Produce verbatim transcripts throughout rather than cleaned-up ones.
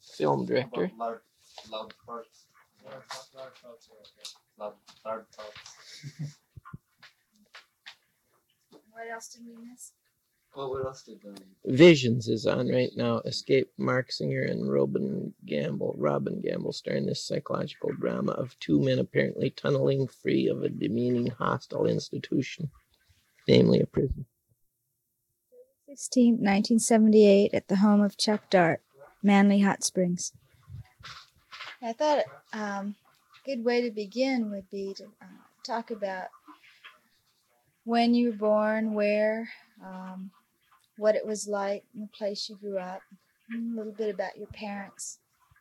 film director. Loud, loud farts. Yeah, loud farts are okay. Loud, loud farts. What else did we miss? Well, what else did um, Visions is on right now. Escape Mark Singer and Robin Gamble. Robin Gamble star in this psychological drama of two men apparently tunneling free of a demeaning, hostile institution, namely a prison. sixteenth, nineteen seventy-eight, at the home of Chuck Dart, Manly Hot Springs. I thought um, a good way to begin would be to uh, talk about when you were born, where, um, what it was like in the place you grew up, and a little bit about your parents.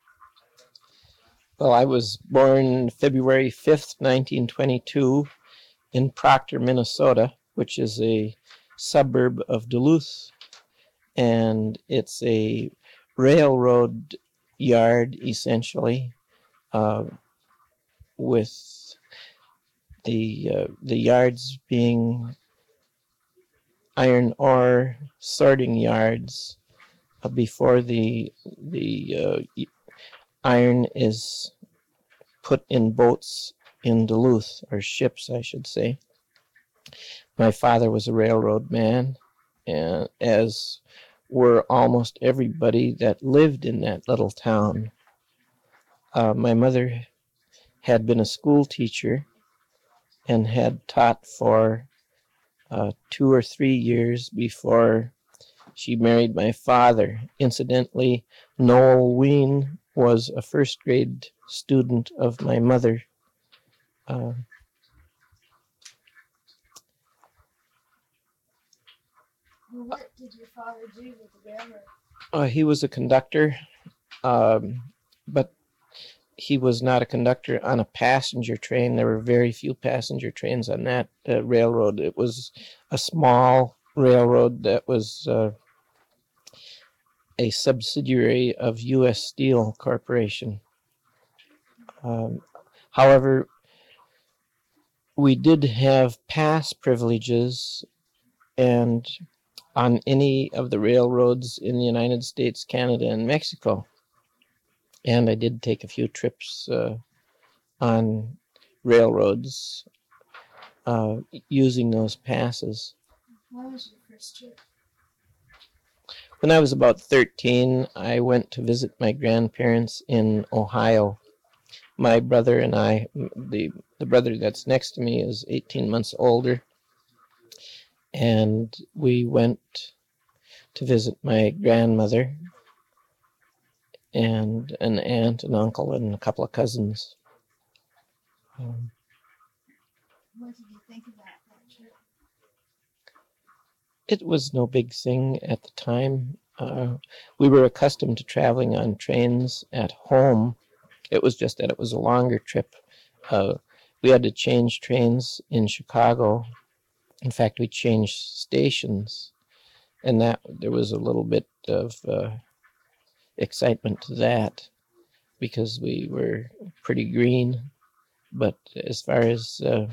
Well, I was born February fifth, nineteen twenty-two, in Proctor, Minnesota, which is a suburb of Duluth, and it's a railroad yard, essentially, uh, with the uh, the yards being iron ore sorting yards uh, before the the uh, iron is put in boats in Duluth, or ships, I should say. My father was a railroad man, and as were almost everybody that lived in that little town. Uh, my mother had been a school teacher and had taught for uh, two or three years before she married my father. Incidentally, Noel Ween was a first grade student of my mother. Uh, Well, what did your father do with the railroad? uh, he was a conductor, um, but he was not a conductor on a passenger train. There were very few passenger trains on that uh, railroad. It was a small railroad that was uh, a subsidiary of U S Steel Corporation. Um, however, we did have pass privileges, and on any of the railroads in the United States, Canada, and Mexico. And I did take a few trips uh, on railroads uh, using those passes. What was your first trip? When I was about thirteen, I went to visit my grandparents in Ohio. My brother and I, the, the brother that's next to me is eighteen months older, and we went to visit my grandmother and an aunt and uncle and a couple of cousins. Um, What did you think about that trip? it was no big thing at the time. Uh, we were accustomed to traveling on trains at home. It was just that it was a longer trip. Uh, we had to change trains in Chicago. In fact, we changed stations, and that there was a little bit of uh, excitement to that because we were pretty green. But as far as uh,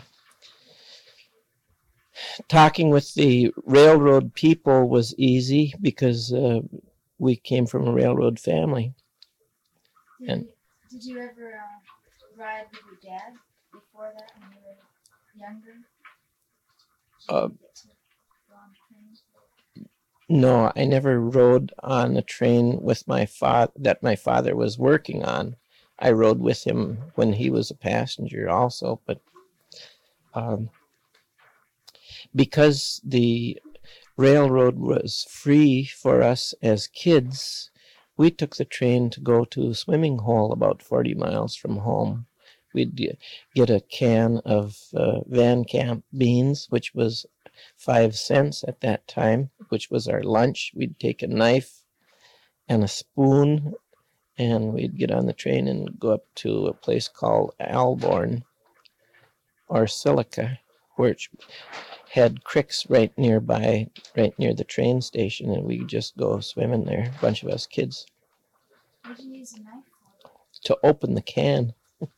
talking with the railroad people was easy because uh, we came from a railroad family. Did, And you, did you ever uh, ride with your dad before that when you were younger? Did uh, you get to go on trains? no, I never rode on a train with my father that my father was working on. I rode with him when he was a passenger also, but um, because the railroad was free for us as kids, we took the train to go to a swimming hole about forty miles from home. We'd get a can of uh, Van Camp beans, which was five cents at that time, which was our lunch. We'd take a knife and a spoon, and we'd get on the train and go up to a place called Alborn or Silica, which had creeks right nearby, right near the train station, and we could just go swimming there, a bunch of us kids. What did you use a knife for? To open the can.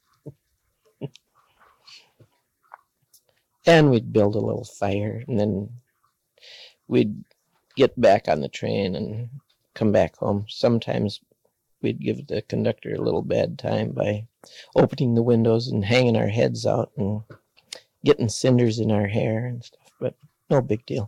And we'd build a little fire, and then we'd get back on the train and come back home. Sometimes we'd give the conductor a little bad time by opening the windows and hanging our heads out and getting cinders in our hair and stuff, but no big deal.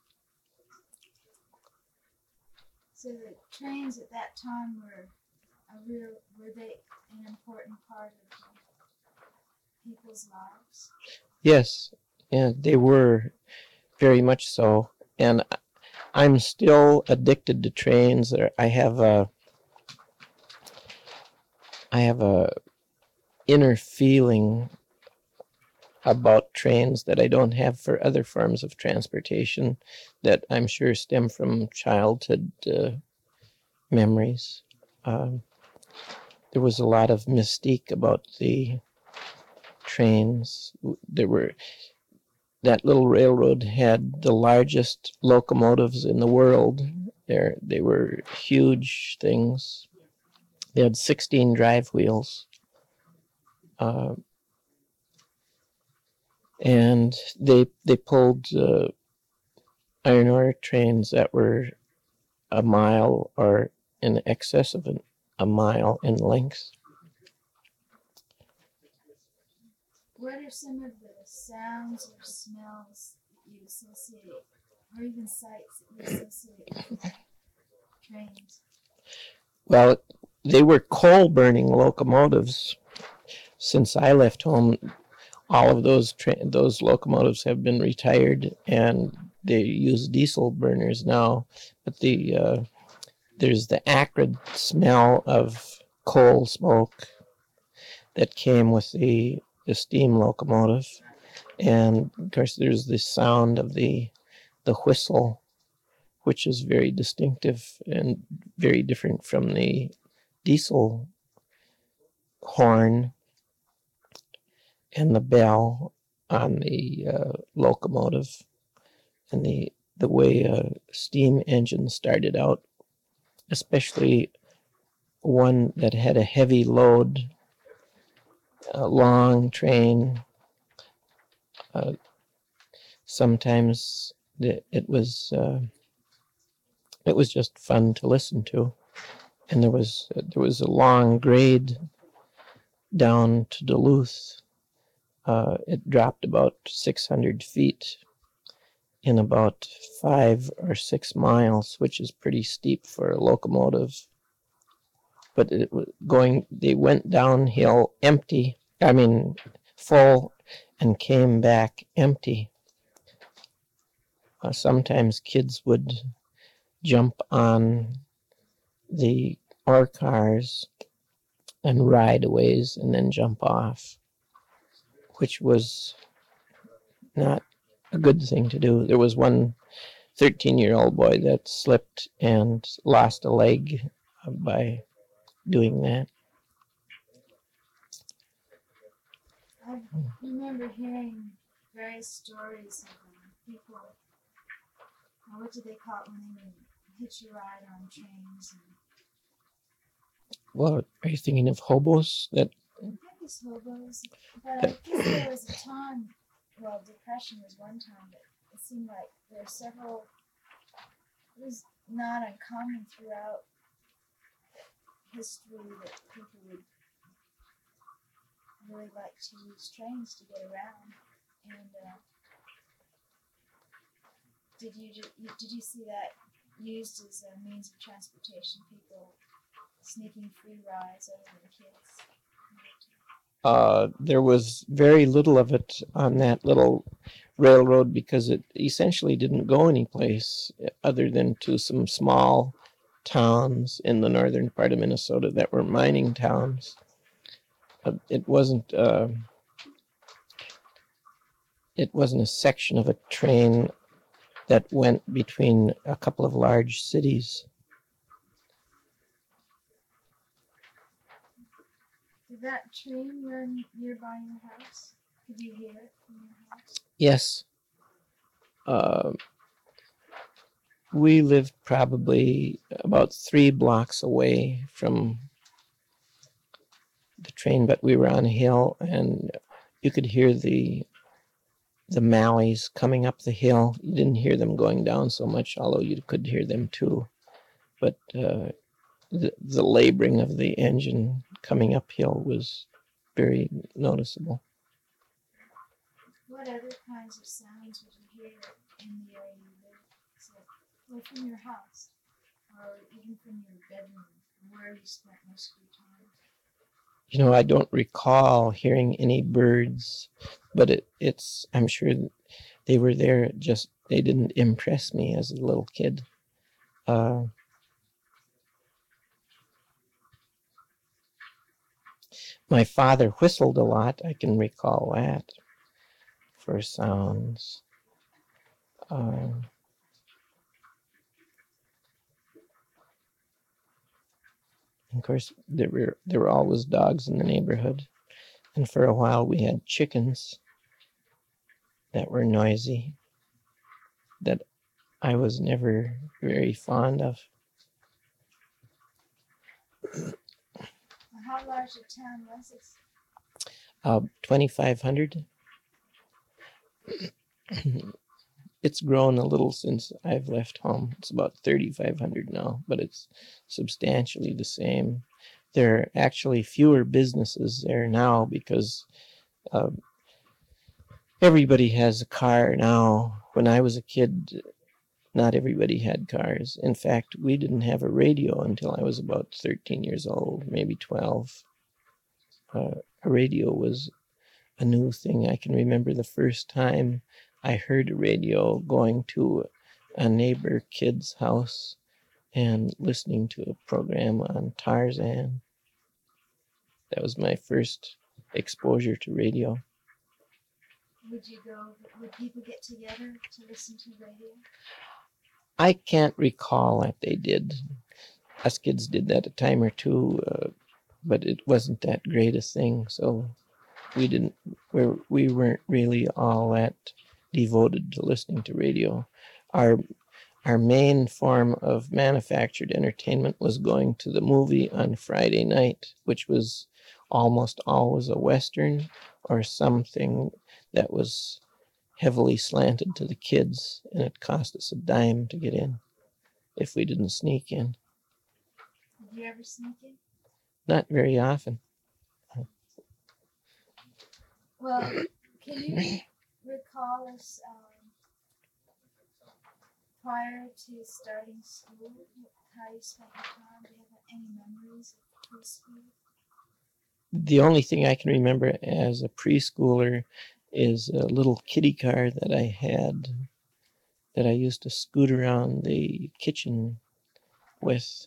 So the trains at that time were a real, were they an important part of people's lives? Yes, yeah, they were very much so. And I'm still addicted to trains. I have a, I have a inner feeling about trains that I don't have for other forms of transportation that I'm sure stem from childhood uh, memories. Um, there was a lot of mystique about the trains. There were that little railroad had the largest locomotives in the world. There, they were huge things. They had sixteen drive wheels. Uh, and they they pulled uh, iron ore trains that were a mile or in excess of an, a mile in length. What are some of the sounds or smells that you associate, or even sights that you associate with trains? Well, they were coal-burning locomotives. Since I left home, all of those tra- those locomotives have been retired, and they use diesel burners now. But the uh, there's the acrid smell of coal smoke that came with the, the steam locomotive, and of course there's the sound of the the whistle, which is very distinctive and very different from the diesel horn, and the bell on the uh, locomotive, and the the way a steam engine started out, especially one that had a heavy load, a long train. Uh, sometimes the, it was uh, it was just fun to listen to, and there was there was a long grade down to Duluth. Uh, it dropped about six hundred feet in about five or six miles, which is pretty steep for a locomotive. But it was going, they went downhill empty, I mean, full, and came back empty. Uh, sometimes kids would jump on the ore cars and ride a ways and then jump off, which was not a good thing to do. There was one thirteen-year-old boy that slipped and lost a leg by doing that. I remember hearing various stories of um, people, uh, what do they call it when they would hitch a ride on trains? And Well, are you thinking of hobos that I think it's hobos, but I guess there was a time, well, Depression was one time, but it seemed like there were several, it was not uncommon throughout history that people would really like to use trains to get around. And uh, did you, you did you see that used as a means of transportation? People sneaking free rides over the kids. uh, there was very little of it on that little railroad because it essentially didn't go anyplace other than to some small towns in the northern part of Minnesota that were mining towns. Uh, it wasn't uh, it wasn't a section of a train that went between a couple of large cities. Did that train run nearby your house? Could you hear it from your house? Yes. Uh, we lived probably about three blocks away from the train, but we were on a hill, and you could hear the the mallees coming up the hill. You didn't hear them going down so much, although you could hear them too. But uh, the, the laboring of the engine coming uphill was very noticeable. What other kinds of sounds would you hear in the area you live? So, or from your house, or even from your bedroom, where you spent most of your time? You know, I don't recall hearing any birds, but it, it's, I'm sure they were there. It just, they didn't impress me as a little kid. Uh, my father whistled a lot. I can recall that for sounds. Uh, of course, there were there were always dogs in the neighborhood, and for a while we had chickens that were noisy, that I was never very fond of. How large a town was this? Uh, twenty-five hundred. It's grown a little since I've left home. It's about thirty-five hundred now, but it's substantially the same. There are actually fewer businesses there now because uh, everybody has a car now. When I was a kid, not everybody had cars. In fact, we didn't have a radio until I was about thirteen years old, maybe twelve. Uh, a radio was a new thing. I can remember the first time I heard a radio going to a neighbor kid's house and listening to a program on Tarzan. That was my first exposure to radio. Would you go, would people get together to listen to radio? I can't recall that they did. Us kids did that a time or two, uh, but it wasn't that great a thing, so we didn't, we're, we weren't really all that devoted to listening to radio. Our our main form of manufactured entertainment was going to the movie on Friday night, which was almost always a Western or something that was heavily slanted to the kids, and it cost us a dime to get in if we didn't sneak in. Did you ever sneak in? Not very often. Well, can you recall us um, prior to starting school, how you spent your time? Do you have any memories of preschool? The only thing I can remember as a preschooler is a little kiddie car that I had that I used to scoot around the kitchen with.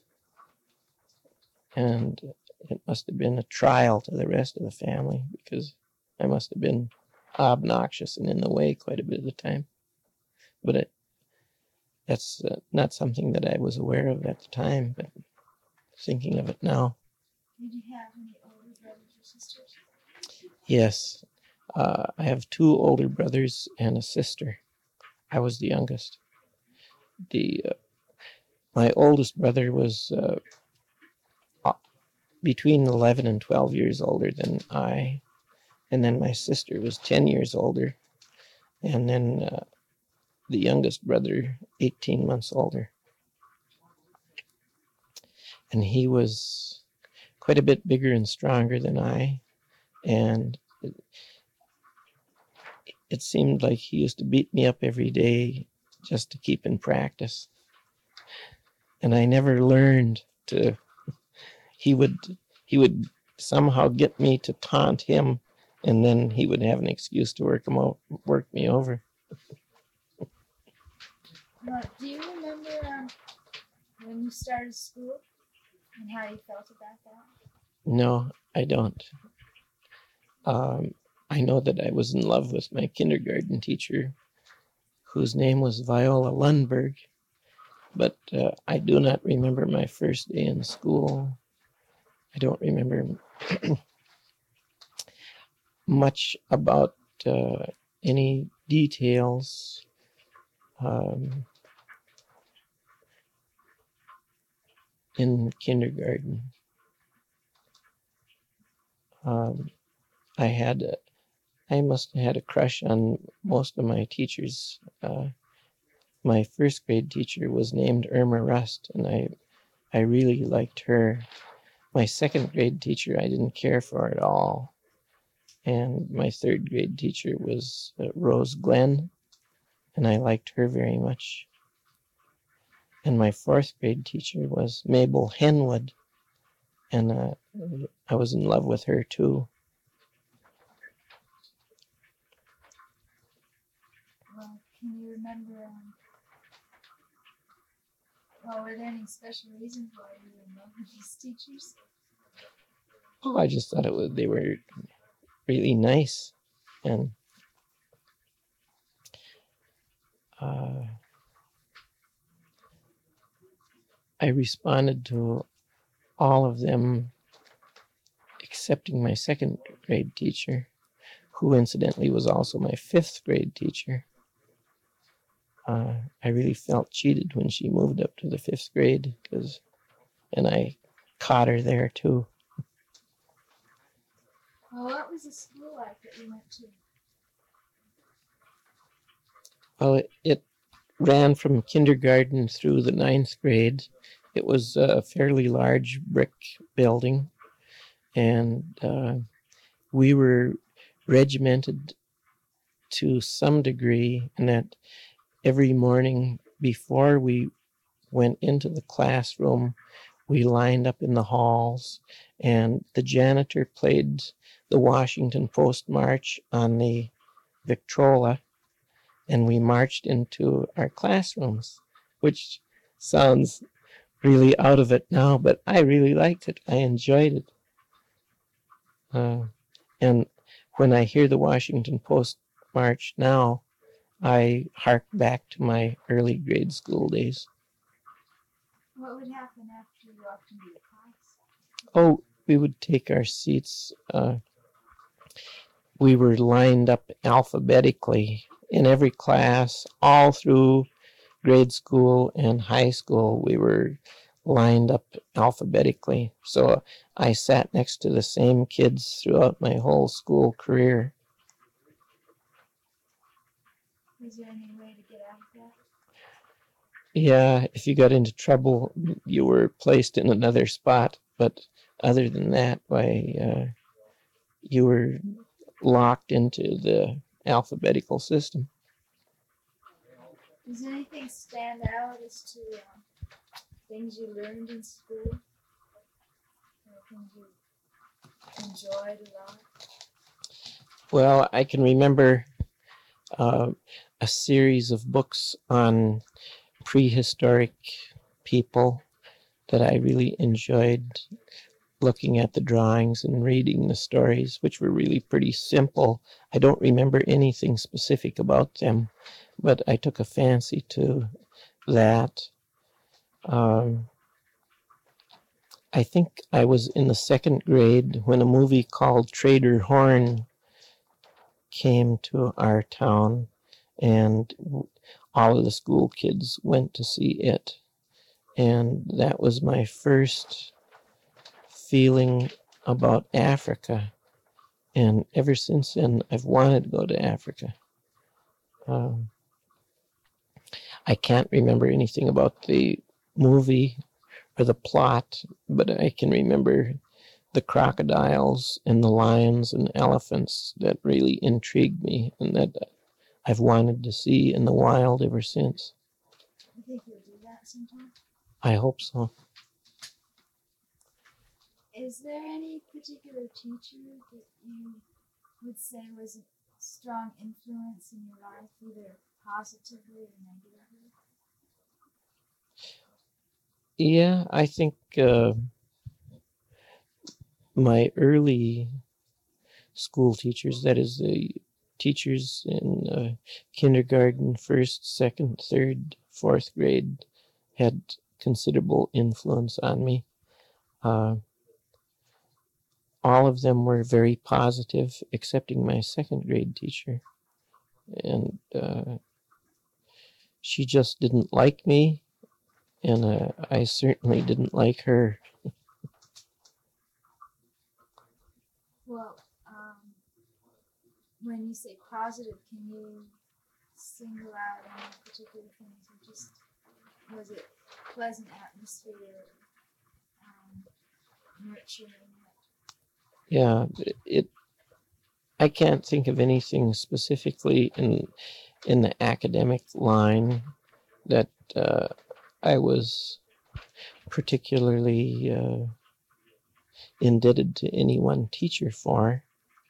And it must have been a trial to the rest of the family because I must have been obnoxious and in the way quite a bit of the time. But it, that's uh, not something that I was aware of at the time, but thinking of it now. Did you have any older brothers or sisters? Yes, uh, I have two older brothers and a sister. I was the youngest. The uh, my oldest brother was uh, between eleven and twelve years older than I, and then my sister was ten years older, and then uh, the youngest brother eighteen months older. And he was quite a bit bigger and stronger than I, and it, it seemed like he used to beat me up every day just to keep in practice. And I never learned to, he would, he would somehow get me to taunt him, and then he would have an excuse to work him o- work me over. Well, do you remember um, when you started school and how you felt about that? No, I don't. Um, I know that I was in love with my kindergarten teacher, whose name was Viola Lundberg, but uh, I do not remember my first day in school. I don't remember much about uh, any details. Um, in kindergarten. Um, I had, a, I must have had a crush on most of my teachers. Uh, my first grade teacher was named Irma Rust, and I I really liked her. My second grade teacher I didn't care for at all. And my third grade teacher was uh, Rose Glenn, and I liked her very much. And my fourth grade teacher was Mabel Henwood, and uh, I was in love with her too. Well, can you remember, um, well, were there any special reasons why you were in love with these teachers? Oh, I just thought it was, they were really nice, and uh, I responded to all of them excepting my second grade teacher, who incidentally was also my fifth grade teacher. Uh, I really felt cheated when she moved up to the fifth grade, because, and I caught her there too. Well, what was the school like that you went to? Well, it, it ran from kindergarten through the ninth grade. It was a fairly large brick building, and uh, we were regimented to some degree in that every morning before we went into the classroom, we lined up in the halls, and the janitor played the Washington Post March on the Victrola, and we marched into our classrooms, which sounds really out of it now, but I really liked it. I enjoyed it. Uh, and when I hear the Washington Post March now, I hark back to my early grade school days. What would happen after you walked into the class? Oh, we would take our seats. Uh, we were lined up alphabetically in every class, all through grade school and high school. We were lined up alphabetically. So I sat next to the same kids throughout my whole school career. Was there any way to get out of that? Yeah, if you got into trouble, you were placed in another spot. But other than that, why, uh, you were locked into the alphabetical system. Does anything stand out as to um, things you learned in school? Or things you enjoyed a lot? Well, I can remember uh, a series of books on prehistoric people that I really enjoyed looking at the drawings and reading the stories, which were really pretty simple. I don't remember anything specific about them, but I took a fancy to that. Um, I think I was in the second grade when a movie called Trader Horn came to our town, and all of the school kids went to see it. And that was my first feeling about Africa. And ever since then, I've wanted to go to Africa. Um, I can't remember anything about the movie or the plot, but I can remember the crocodiles and the lions and elephants that really intrigued me and that I've wanted to see in the wild ever since. You think you'll do that sometime? I hope so. Is there any particular teacher that you would say was a strong influence in your life, either positively or negatively? Yeah, I think uh, my early school teachers, that is the teachers in uh, kindergarten, first, second, third, fourth grade, had considerable influence on me. Uh, all of them were very positive, excepting my second grade teacher. And uh, she just didn't like me, and uh, I certainly didn't like her. Well, um, when you say positive, can you single out any particular things, or just was it pleasant atmosphere? Yeah, it, it. I can't think of anything specifically in in the academic line that uh, I was particularly uh, indebted to any one teacher for.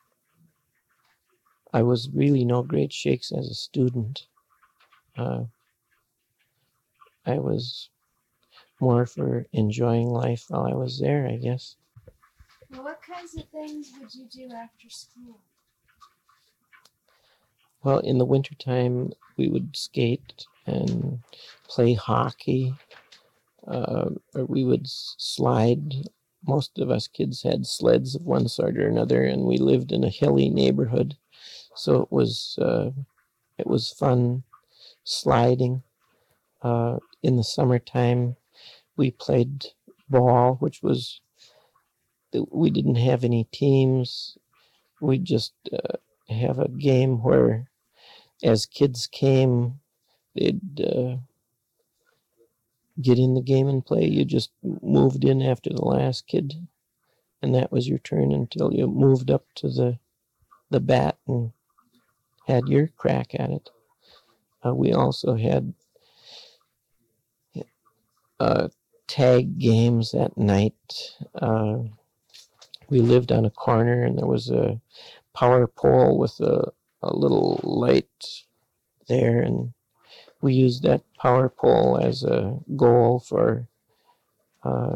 I was really no great shakes as a student. Uh, I was more for enjoying life while I was there, I guess. Well, what kinds of things would you do after school? Well, in the wintertime, we would skate and play hockey. Uh, or we would slide. Most of us kids had sleds of one sort or another, and we lived in a hilly neighborhood, so it was uh, it was fun sliding. Uh, in the summertime, we played ball, which was we didn't have any teams. We just uh, have a game where, as kids came, they'd uh, get in the game and play. You just moved in after the last kid, and that was your turn until you moved up to the the bat and had your crack at it. Uh, we also had uh, tag games at night. Uh, we lived on a corner, and there was a power pole with a, a little light there, and we used that power pole as a goal for. Uh,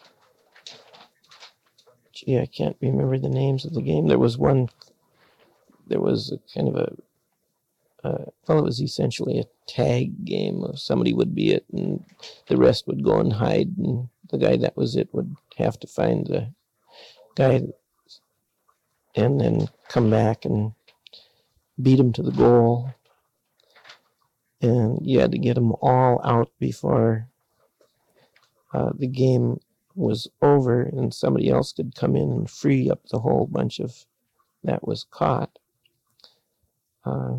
gee, I can't remember the names of the game. There was one. There was a kind of a Uh, well, it was essentially a tag game. Somebody would be it, and the rest would go and hide, and the guy that was it would have to find the guy and then come back and beat him to the goal. And you had to get them all out before uh, the game was over, and somebody else could come in and free up the whole bunch of that was caught. Uh,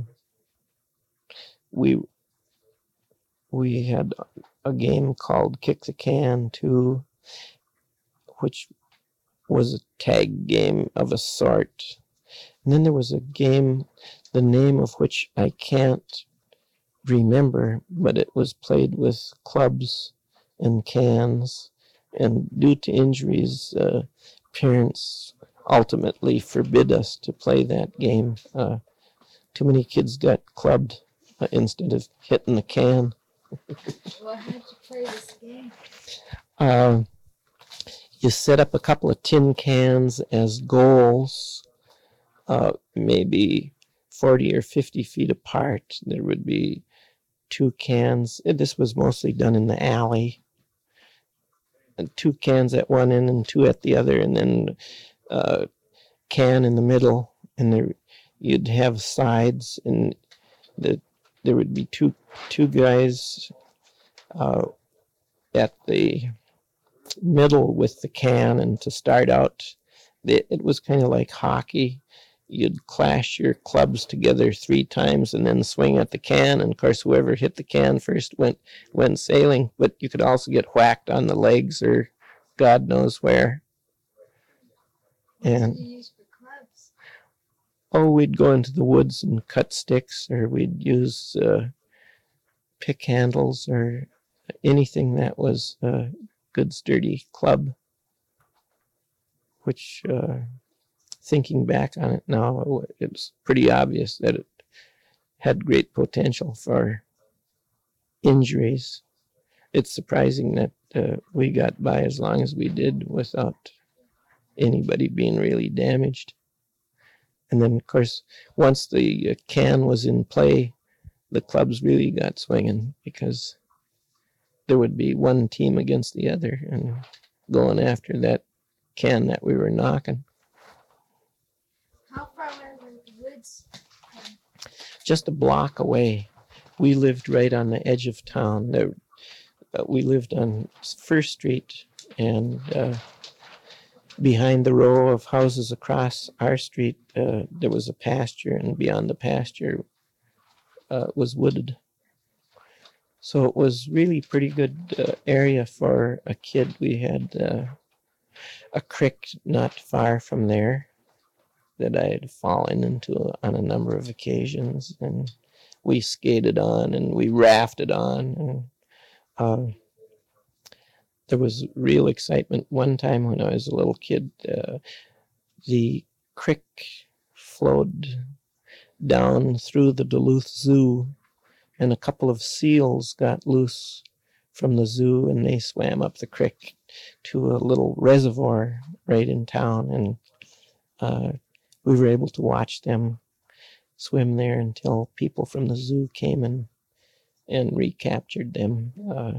we we had a game called Kick the Can too, which was a tag game of a sort. And then there was a game, the name of which I can't remember, but it was played with clubs and cans. And due to injuries, uh, parents ultimately forbid us to play that game. Uh, too many kids got clubbed uh, instead of hitting the can. Well, how'd you play this game? Uh, you set up a couple of tin cans as goals, uh, maybe forty or fifty feet apart. There would be two cans. This was mostly done in the alley. And two cans at one end and two at the other, and then a can in the middle. And there, you'd have sides, and the, there would be two two guys uh, at the middle with the can, and to start out, it, it was kind of like hockey. You'd clash your clubs together three times and then swing at the can, and of course whoever hit the can first went went sailing. But you could also get whacked on the legs or God knows where. What And did you use for clubs? oh, we'd go into the woods and cut sticks, or we'd use uh, pick handles or anything that was a good sturdy club, which uh, thinking back on it now, it's pretty obvious that it had great potential for injuries. It's surprising that uh, we got by as long as we did without anybody being really damaged. And then, of course, once the uh, can was in play, the clubs really got swinging, because there would be one team against the other and going after that can that we were knocking. How far away were the woods? Just a block away. We lived right on the edge of town. There, uh, we lived on First Street, and uh, behind the row of houses across our street, uh, there was a pasture, and beyond the pasture uh, was wooded. So it was really pretty good uh, area for a kid. We had uh, a creek not far from there that I had fallen into on a number of occasions, and we skated on and we rafted on, and uh, there was real excitement. One time when I was a little kid, uh, the creek flowed down through the Duluth Zoo, and a couple of seals got loose from the zoo, and they swam up the creek to a little reservoir right in town, and uh, we were able to watch them swim there until people from the zoo came and and recaptured them. Uh,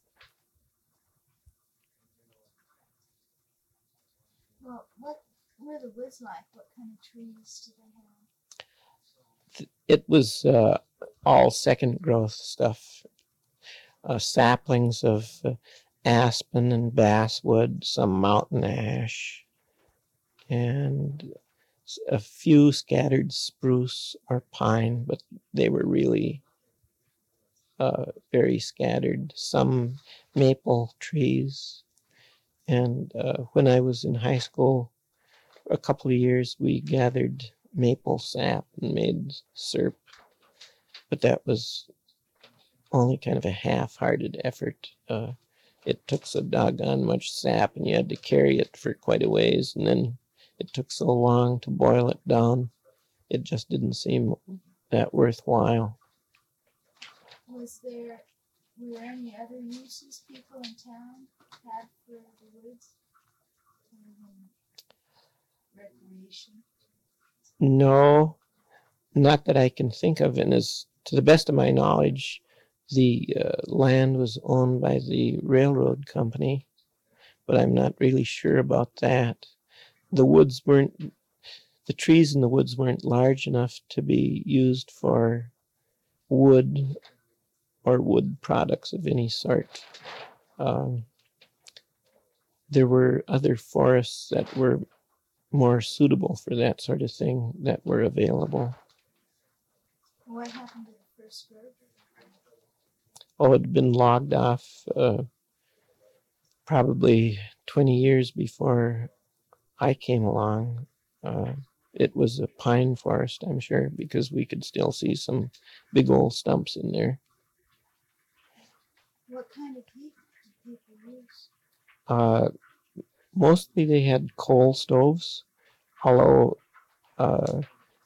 Well, what what are the woods like? What kind of trees do they have? it was uh, all second growth stuff, uh, saplings of uh, aspen and basswood, some mountain ash, and a few scattered spruce or pine, but they were really uh, very scattered. Some maple trees. And uh, when I was in high school, a couple of years, we gathered maple sap and made syrup. But that was only kind of a half-hearted effort. Uh, it took so doggone much sap, and you had to carry it for quite a ways, and then it took so long to boil it down, it just didn't seem that worthwhile. Was there were there any other uses people in town had for the woods? Um, recreation? No, not that I can think of, and as to the best of my knowledge, the uh, land was owned by the railroad company, but I'm not really sure about that. The woods weren't, the trees in the woods weren't large enough to be used for wood or wood products of any sort. Um, there were other forests that were more suitable for that sort of thing that were available. What happened to the first road? Oh, it had been logged off uh, probably twenty years before I came along. Uh, it was a pine forest, I'm sure, because we could still see some big old stumps in there. What kind of heat did people use? Uh, mostly they had coal stoves, although uh,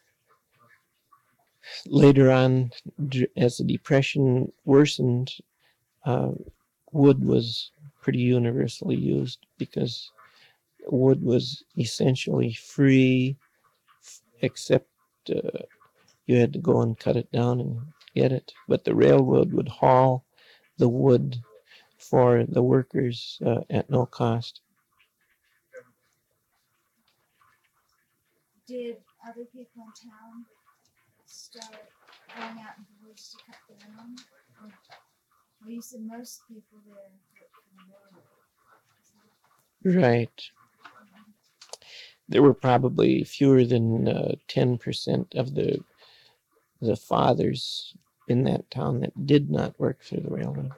later on, as the Depression worsened, uh, wood was pretty universally used because wood was essentially free, except uh, you had to go and cut it down and get it. But the railroad would haul the wood for the workers uh, at no cost. Did other people in town start going out in the woods to cut their own? Or, well, you said most people there worked for the railroad. Right. There were probably fewer than uh, ten percent of the the fathers in that town that did not work for the railroad.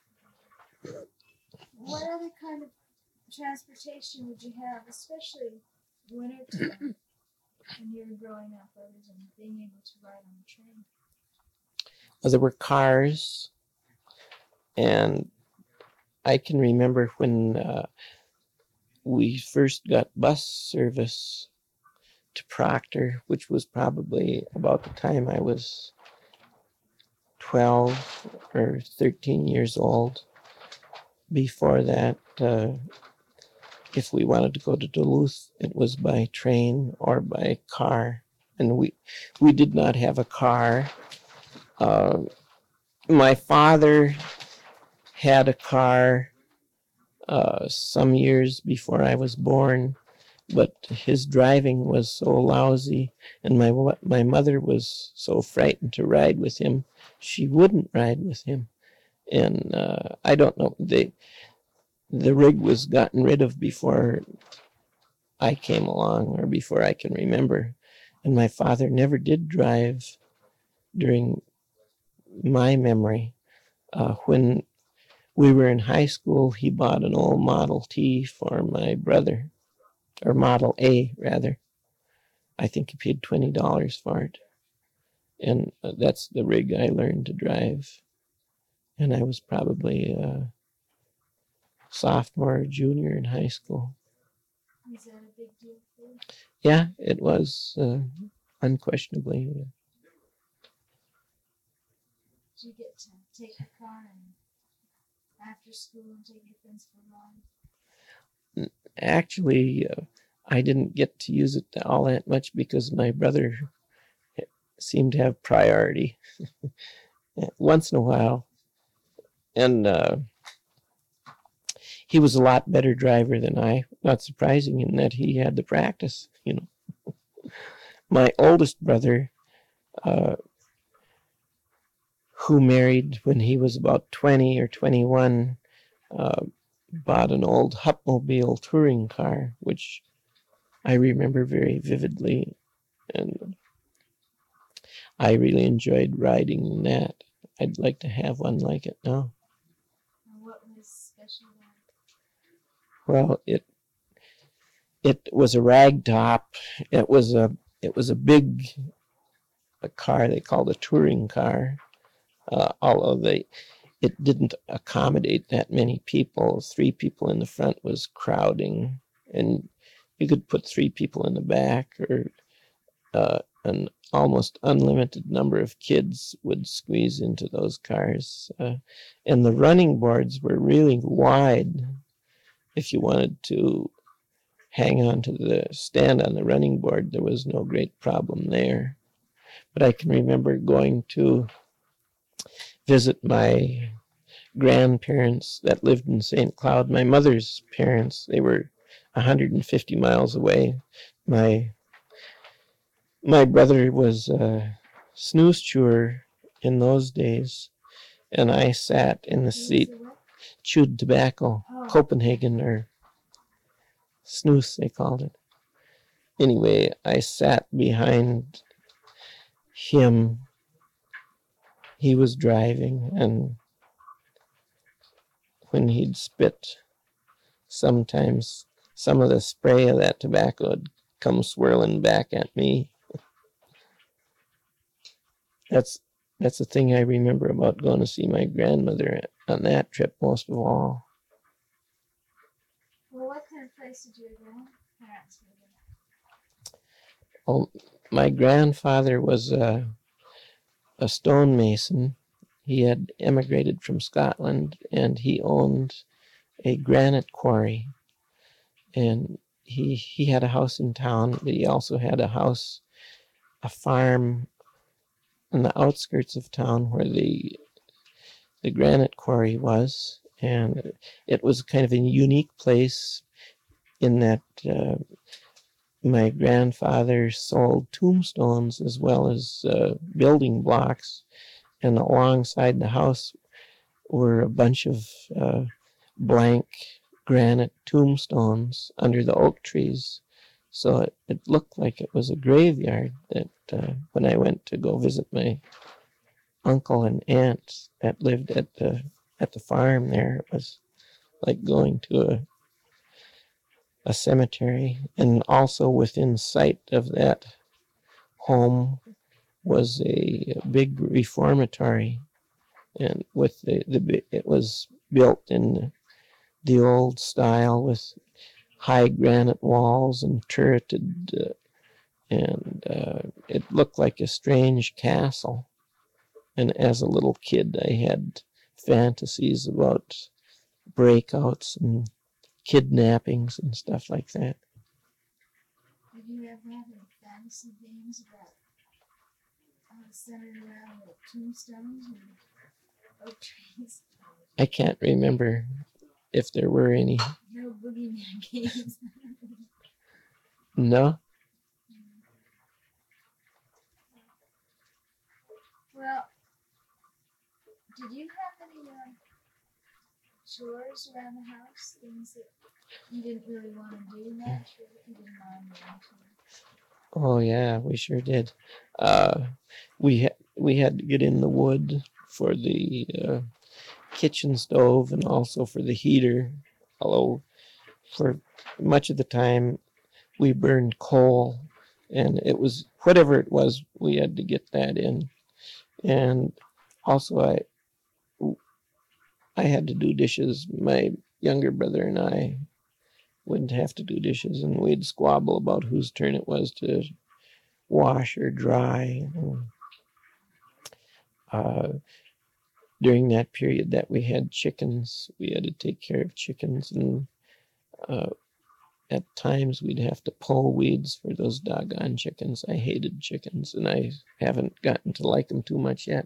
What other kind of transportation would you have, especially wintertime when you were growing up, other than being able to ride on a train? Well, there were cars, and I can remember when uh, we first got bus service to Proctor, which was probably about the time I was twelve or thirteen years old. Before that, uh, if we wanted to go to Duluth, it was by train or by car. And we we did not have a car. Uh, my father had a car uh, some years before I was born, but his driving was so lousy, and my my mother was so frightened to ride with him, she wouldn't ride with him. And uh, I don't know, they, the rig was gotten rid of before I came along, or before I can remember. And my father never did drive during my memory. Uh, when we were in high school, he bought an old Model T for my brother, or Model A, rather. I think he paid twenty dollars for it. And uh, that's the rig I learned to drive. And I was probably a sophomore or junior in high school. Was that a big deal for you? Yeah, it was, uh, unquestionably. Did you get to take the car and after school and take your friends for a ride? Actually, uh, I didn't get to use it all that much because my brother seemed to have priority once in a while. And uh, he was a lot better driver than I. Not surprising in that he had the practice, you know. My oldest brother, uh, who married when he was about twenty or twenty-one, uh, bought an old Hupmobile touring car, which I remember very vividly, and I really enjoyed riding that. I'd like to have one like it now. And what was special about it? Well, it it was a ragtop. It was a it was a big a car they called a touring car. Uh, although they it didn't accommodate that many people. Three people in the front was crowding, and you could put three people in the back, or uh, an almost unlimited number of kids would squeeze into those cars. Uh, and the running boards were really wide. If you wanted to hang on to the stand on the running board, there was no great problem there. But I can remember going to visit my grandparents that lived in Saint Cloud. My mother's parents, they were one hundred fifty miles away. My my brother was a snooze chewer in those days, and I sat in the seat, chewed tobacco, Copenhagen, or snooze they called it. Anyway, I sat behind him. He was driving, and when he'd spit, sometimes some of the spray of that tobacco would come swirling back at me. That's that's the thing I remember about going to see my grandmother on that trip most of all. Well, what kind of place did your grandparents live in? Well, my grandfather was a, a stonemason. He had emigrated from Scotland, and he owned a granite quarry. And he he had a house in town, but he also had a house, a farm on the outskirts of town where the the granite quarry was. And it was kind of a unique place in that uh, my grandfather sold tombstones as well as uh, building blocks, and alongside the house were a bunch of uh, blank granite tombstones under the oak trees. So it, it looked like it was a graveyard that uh, when I went to go visit my uncle and aunt that lived at the at the farm there, it was like going to a a cemetery. And also within sight of that home was a big reformatory, and with the, the it was built in the old style with high granite walls and turreted, uh, and uh, it looked like a strange castle. And as a little kid, I had fantasies about breakouts and kidnappings and stuff like that. Did you ever have any fantasy games about uh, centered around the tombstones and oak trees? I can't remember if there were any. No boogeyman games. No? Well, did you have any um, chores around the house? Things that you didn't really want to do much, or that you didn't mind doing too much? Oh yeah, we sure did. Uh, we ha- we had to get in the wood for the uh, kitchen stove and also for the heater, although for much of the time we burned coal, and it was whatever it was, we had to get that in. And also I I had to do dishes. My younger brother and I would have to do dishes, and we'd squabble about whose turn it was to wash or dry. Uh, during that period that we had chickens, we had to take care of chickens, and uh, at times we'd have to pull weeds for those doggone chickens. I hated chickens, and I haven't gotten to like them too much yet.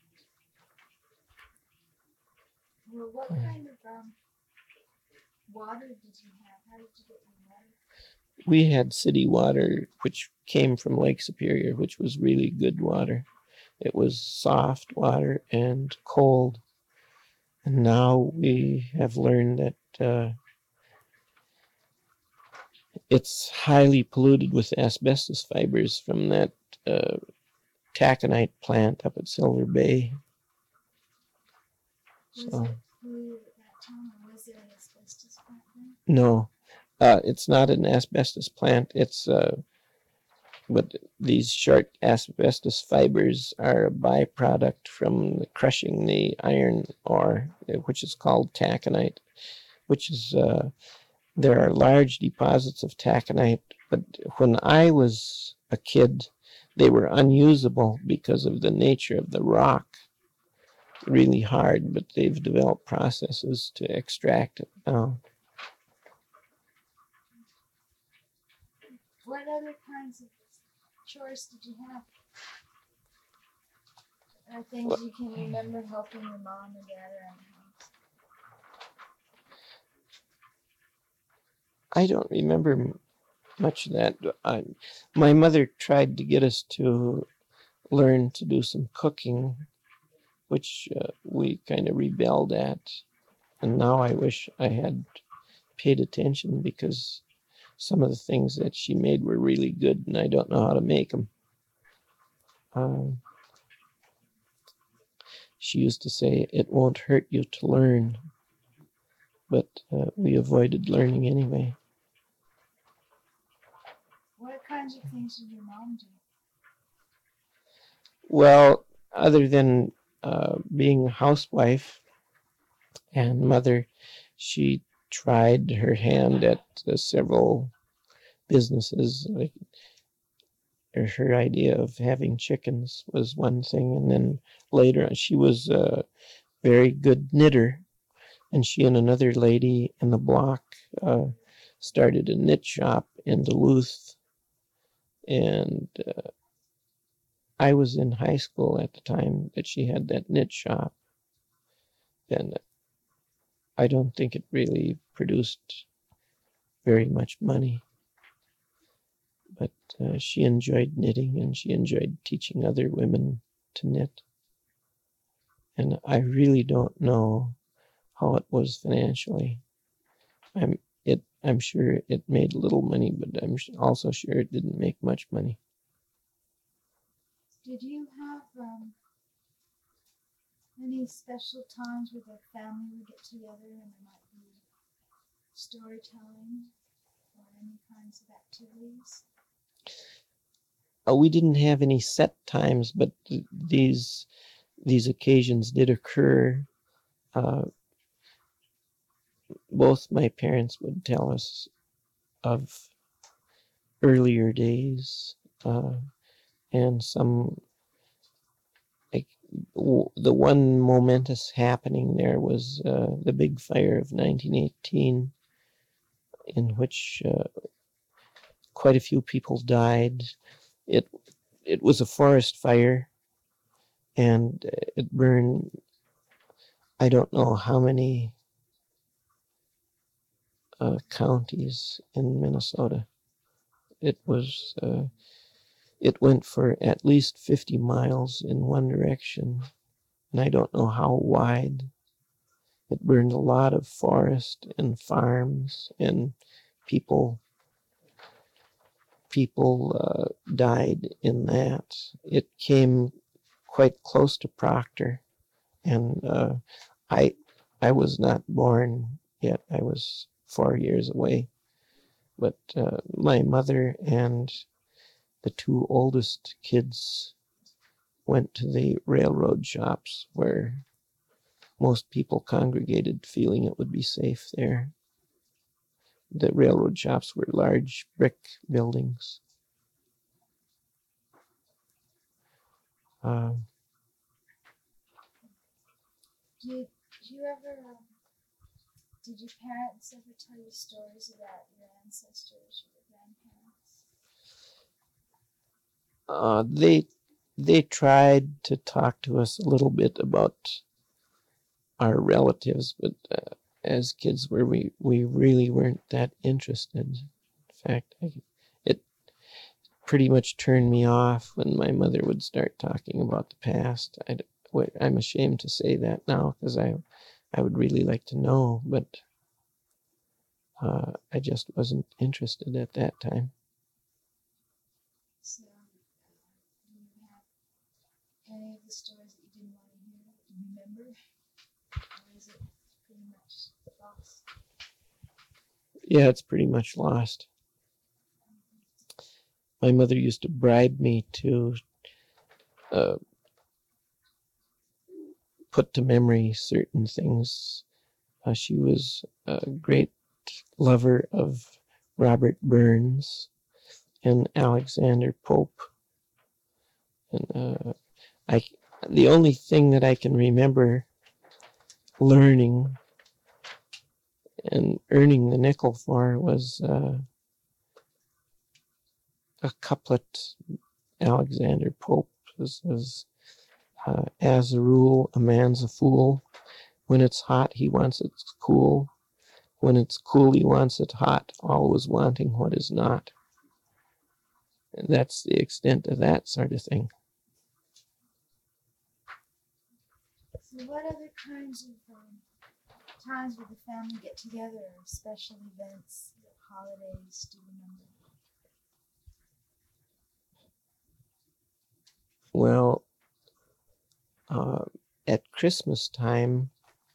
Well, what kind of um, water did you have? How did you get your water? We had city water, which came from Lake Superior, which was really good water. It was soft water and cold. And now we have learned that uh, it's highly polluted with asbestos fibers from that uh, taconite plant up at Silver Bay. Was So, it polluted at that time, or was there an asbestos plant there? no, uh, it's not an asbestos plant. It's uh, but these short asbestos fibers are a byproduct from the crushing the iron ore, which is called taconite, which is, uh, there are large deposits of taconite, but when I was a kid, they were unusable because of the nature of the rock. Really hard, but they've developed processes to extract it now. What other kinds of chores did you have? Or things Well, you can remember helping your mom or dad around the house? I don't remember much of that. I, my mother tried to get us to learn to do some cooking, which uh, we kind of rebelled at. And now I wish I had paid attention, because some of the things that she made were really good, and I don't know how to make them. Um, she used to say, "It won't hurt you to learn," but uh, we avoided learning anyway. What kinds of things did your mom do? Well, other than uh, being a housewife and mother, she tried her hand at uh, several businesses. Like, her idea of having chickens was one thing, and then later on, she was a very good knitter, and she and another lady in the block uh, started a knit shop in Duluth, and uh, I was in high school at the time that she had that knit shop, and I don't think it really produced very much money. But uh, she enjoyed knitting, and she enjoyed teaching other women to knit. And I really don't know how it was financially. I'm it. I'm sure it made little money, but I'm also sure it didn't make much money. Did you have um, any special times where the family would get together and there might be storytelling or any kinds of activities? Uh, we didn't have any set times, but th- these these occasions did occur. Uh, both my parents would tell us of earlier days, uh, and some, like, w- the one momentous happening there was uh, the big fire of nineteen eighteen, in which uh, quite a few people died. It it was a forest fire, and it burned, I don't know how many uh, counties in Minnesota. It was uh, it went for at least fifty miles in one direction, and I don't know how wide. It burned a lot of forest and farms, and people people uh, died in that. It came quite close to Proctor, and uh, I I was not born yet. I was four years away. But uh, my mother and the two oldest kids went to the railroad shops where most people congregated, feeling it would be safe there. The railroad shops were large brick buildings. Uh, Did you ever, um, did your parents ever tell you stories about your ancestors or your grandparents? uh, they they tried to talk to us a little bit about our relatives, but uh, as kids, where we we really weren't that interested. In fact, I, it pretty much turned me off when my mother would start talking about the past. I, I'm ashamed to say that now because I, I would really like to know, but uh, I just wasn't interested at that time. So, uh, do you have any of the stories that you didn't want to hear that you remember? Or is it pretty much lost? Yeah, it's pretty much lost. My mother used to bribe me to uh, put to memory certain things. Uh, she was a great lover of Robert Burns and Alexander Pope. And uh, I, the only thing that I can remember learning and earning the nickel for was uh, a couplet. Alexander Pope says, uh, as a rule, a man's a fool. When it's hot, he wants it cool. When it's cool, he wants it hot, always wanting what is not. And that's the extent of that sort of thing. So, what other kinds of um, times would the family get together, or special events, holidays, do you remember? Well, uh, at Christmas time,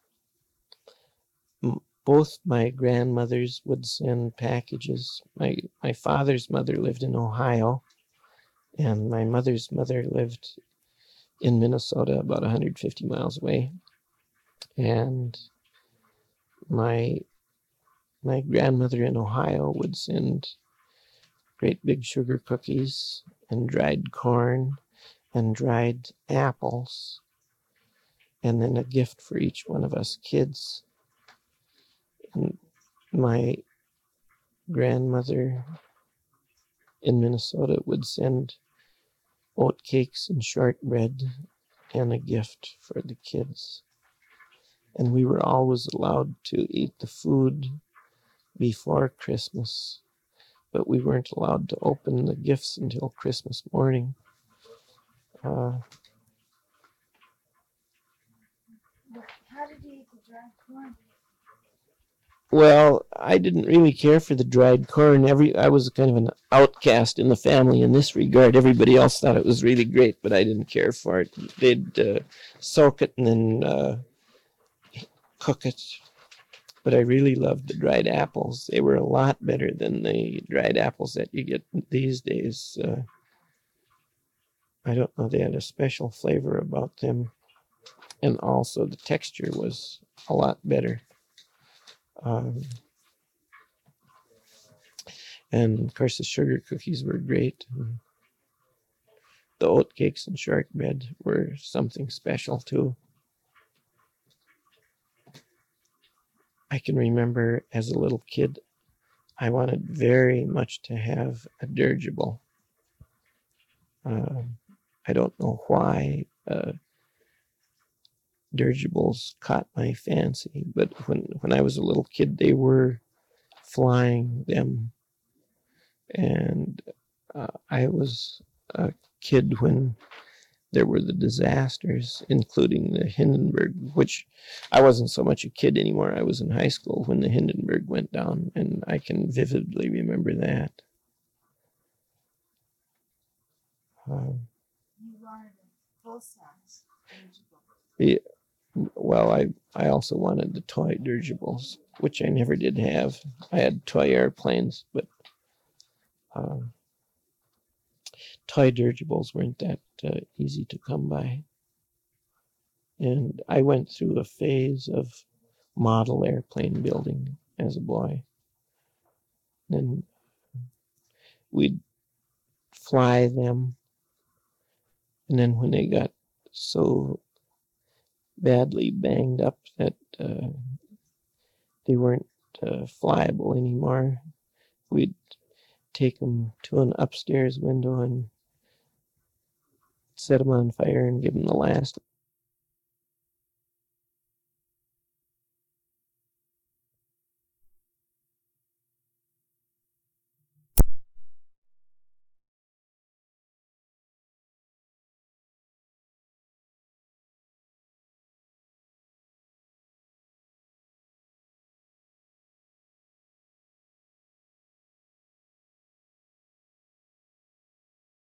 m- both my grandmothers would send packages. My, my father's mother lived in Ohio, and my mother's mother lived in Minnesota, about one hundred fifty miles away. And my my grandmother in Ohio would send great big sugar cookies and dried corn and dried apples, and then a gift for each one of us kids. And my grandmother in Minnesota would send oat cakes and shortbread and a gift for the kids. And we were always allowed to eat the food before Christmas, but we weren't allowed to open the gifts until Christmas morning. Uh, How did you eat the dried corn? well, I didn't really care for the dried corn. Every I was kind of an outcast in the family in this regard. Everybody else thought it was really great, but I didn't care for it. They'd uh, soak it and then uh, cook it. But I really loved the dried apples. They were a lot better than the dried apples that you get these days. Uh, I don't know, they had a special flavor about them. And also the texture was a lot better. Um, and of course the sugar cookies were great. The oat cakes and shortbread were something special too. I can remember as a little kid, I wanted very much to have a dirigible. Uh, I don't know why uh, dirigibles caught my fancy, but when, when I was a little kid, they were flying them. And uh, I was a kid when there were the disasters, including the Hindenburg, which I wasn't so much a kid anymore. I was in high school when the Hindenburg went down, and I can vividly remember that. Um, You wanted a full size dirigible. yeah, well, I, I also wanted the toy dirigibles, which I never did have. I had toy airplanes, but um, toy dirigibles weren't that uh, easy to come by. And I went through a phase of model airplane building as a boy. And we'd fly them. And then when they got so badly banged up that uh, they weren't uh, flyable anymore, we'd take them to an upstairs window and set them on fire and give them the last